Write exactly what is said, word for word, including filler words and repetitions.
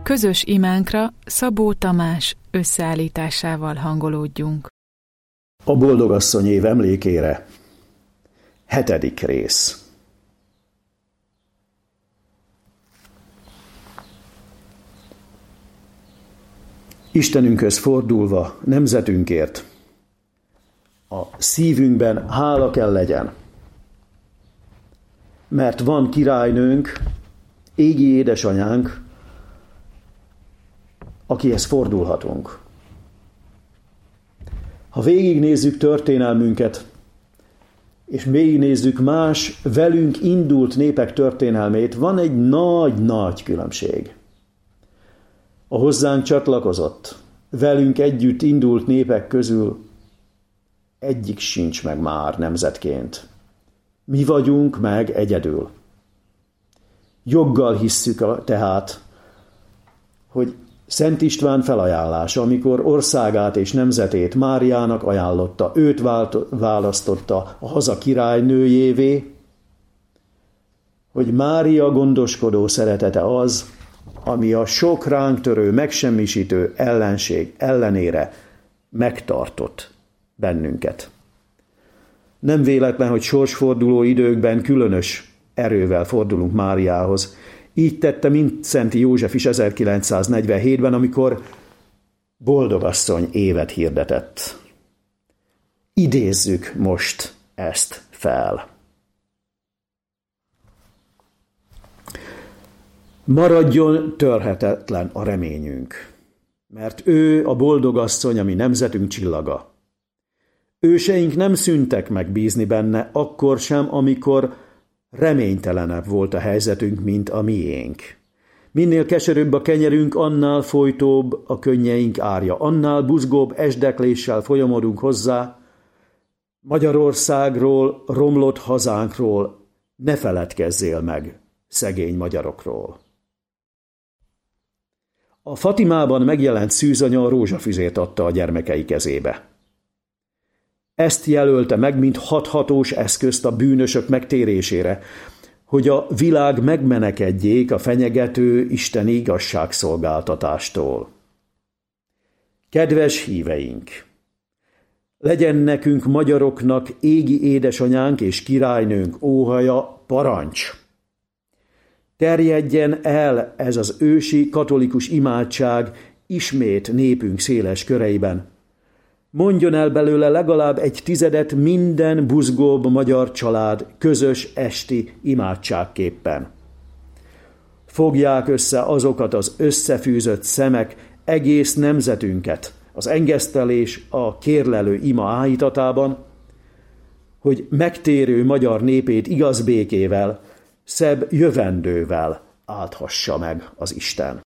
Közös imánkra Szabó Tamás összeállításával hangolódjunk. A boldogasszony év emlékére. Hetedik rész. Istenünkhöz fordulva, nemzetünkért, a szívünkben hála kell legyen, mert van királynőnk, égi édesanyánk, akihez fordulhatunk. Ha végignézzük történelmünket, és végignézzük más velünk indult népek történelmét, van egy nagy-nagy különbség. A hozzánk csatlakozott, velünk együtt indult népek közül egyik sincs meg már nemzetként. Mi vagyunk meg egyedül. Joggal hisszük tehát, hogy Szent István felajánlása, amikor országát és nemzetét Máriának ajánlotta, őt választotta a haza királynőjévé, hogy Mária gondoskodó szeretete az, ami a sok ránk törő, megsemmisítő ellenség ellenére megtartott bennünket. Nem véletlen, hogy sorsforduló időkben különös erővel fordulunk Máriához. Így tette Mindszenty József is ezerkilencszáznegyvenhétben, amikor boldogasszony évet hirdetett. Idézzük most ezt fel. Maradjon törhetetlen a reményünk, mert ő a boldogasszony, ami nemzetünk csillaga. Őseink nem szűntek meg bízni benne, akkor sem, amikor reménytelenebb volt a helyzetünk, mint a miénk. Minél keserűbb a kenyerünk, annál folytóbb a könnyeink árja, annál buzgóbb esdekléssel folyamodunk hozzá. Magyarországról, romlott hazánkról ne feledkezzél meg, szegény magyarokról. A Fatimában megjelent szűzanya a rózsafüzét adta a gyermekei kezébe. Ezt jelölte meg, mint hathatós eszközt a bűnösök megtérésére, hogy a világ megmenekedjék a fenyegető isteni igazságszolgáltatástól. Kedves híveink! Legyen nekünk magyaroknak égi édesanyánk és királynőnk óhaja parancs! Terjedjen el ez az ősi katolikus imádság ismét népünk széles köreiben. Mondjon el belőle legalább egy tizedet minden buzgóbb magyar család közös esti imádságképpen. Fogják össze azokat az összefűzött szemek egész nemzetünket az engesztelés a kérlelő ima áhítatában, hogy megtérő magyar népét igaz békével, szebb jövendővel áldhassa meg az Isten.